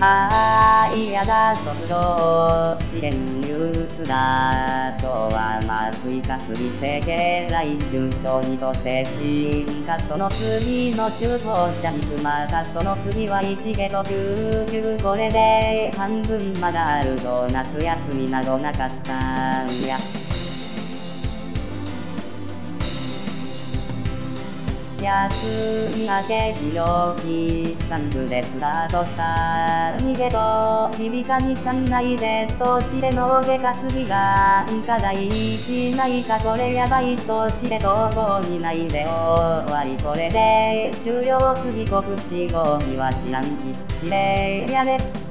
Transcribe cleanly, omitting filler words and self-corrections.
ああ、嫌だ、卒業試験憂鬱だ。今日は麻酔か次整形来週小児と精神科その次の修法者にまたその次は一下と救急これで半分まだあるぞ夏休みなどなかったんや。休み明け広き3部でスタートさ逃げと響かにさんないでそして脳外か次が課題しないかこれやばいそして統合にないで終わりこれで終了次国試後には知らんき指令やで